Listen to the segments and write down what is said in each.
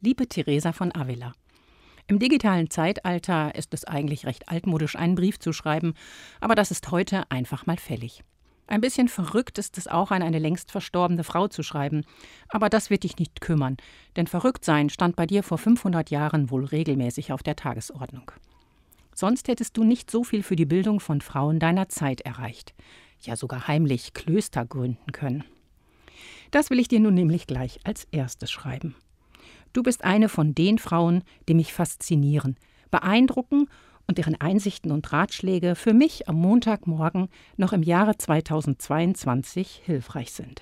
Liebe Teresa von Avila. Im digitalen Zeitalter ist es eigentlich recht altmodisch, einen Brief zu schreiben, aber das ist heute einfach mal fällig. Ein bisschen verrückt ist es auch, an eine längst verstorbene Frau zu schreiben. Aber das wird dich nicht kümmern, denn Verrücktsein stand bei dir vor 500 Jahren wohl regelmäßig auf der Tagesordnung. Sonst hättest du nicht so viel für die Bildung von Frauen deiner Zeit erreicht. Ja, sogar heimlich Klöster gründen können. Das will ich dir nun nämlich gleich als erstes schreiben. Du bist eine von den Frauen, die mich faszinieren, beeindrucken und deren Einsichten und Ratschläge für mich am Montagmorgen noch im Jahre 2022 hilfreich sind.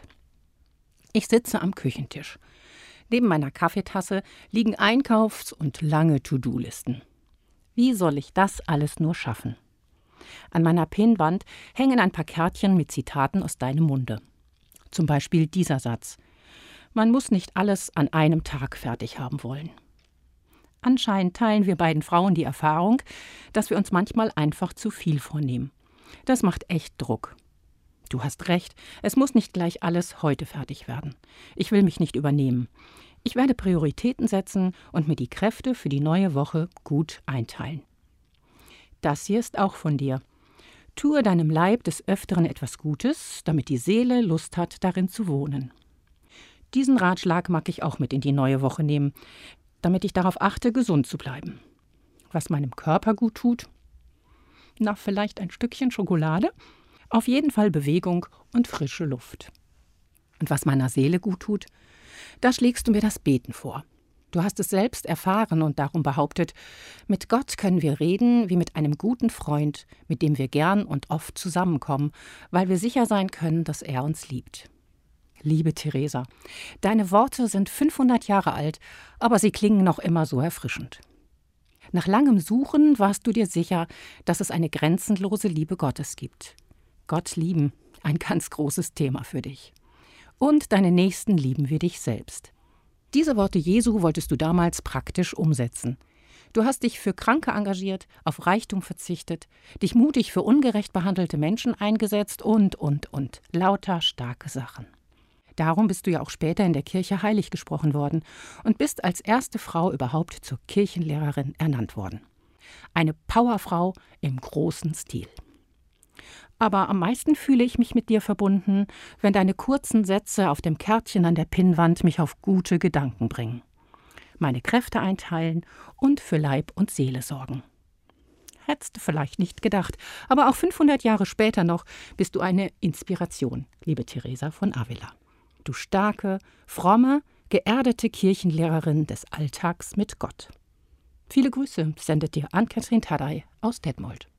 Ich sitze am Küchentisch. Neben meiner Kaffeetasse liegen Einkaufs- und lange To-Do-Listen. Wie soll ich das alles nur schaffen? An meiner Pinnwand hängen ein paar Kärtchen mit Zitaten aus deinem Munde. Zum Beispiel dieser Satz: Man muss nicht alles an einem Tag fertig haben wollen. Anscheinend teilen wir beiden Frauen die Erfahrung, dass wir uns manchmal einfach zu viel vornehmen. Das macht echt Druck. Du hast recht, es muss nicht gleich alles heute fertig werden. Ich will mich nicht übernehmen. Ich werde Prioritäten setzen und mir die Kräfte für die neue Woche gut einteilen. Das hier ist auch von dir. Tue deinem Leib des Öfteren etwas Gutes, damit die Seele Lust hat, darin zu wohnen. Diesen Ratschlag mag ich auch mit in die neue Woche nehmen, damit ich darauf achte, gesund zu bleiben. Was meinem Körper gut tut? Na, vielleicht ein Stückchen Schokolade? Auf jeden Fall Bewegung und frische Luft. Und was meiner Seele gut tut? Da schlägst du mir das Beten vor. Du hast es selbst erfahren und darum behauptet, mit Gott können wir reden wie mit einem guten Freund, mit dem wir gern und oft zusammenkommen, weil wir sicher sein können, dass er uns liebt. Liebe Teresa, deine Worte sind 500 Jahre alt, aber sie klingen noch immer so erfrischend. Nach langem Suchen warst du dir sicher, dass es eine grenzenlose Liebe Gottes gibt. Gott lieben, ein ganz großes Thema für dich. Und deine Nächsten lieben wie dich selbst. Diese Worte Jesu wolltest du damals praktisch umsetzen. Du hast dich für Kranke engagiert, auf Reichtum verzichtet, dich mutig für ungerecht behandelte Menschen eingesetzt und. Lauter starke Sachen. Darum bist du ja auch später in der Kirche heilig gesprochen worden und bist als erste Frau überhaupt zur Kirchenlehrerin ernannt worden. Eine Powerfrau im großen Stil. Aber am meisten fühle ich mich mit dir verbunden, wenn deine kurzen Sätze auf dem Kärtchen an der Pinnwand mich auf gute Gedanken bringen. Meine Kräfte einteilen und für Leib und Seele sorgen. Hättest du vielleicht nicht gedacht, aber auch 500 Jahre später noch bist du eine Inspiration, liebe Teresa von Avila. Du starke, fromme, geerdete Kirchenlehrerin des Alltags mit Gott. Viele Grüße sendet dir Ann-Kathrin Tadei aus Detmold.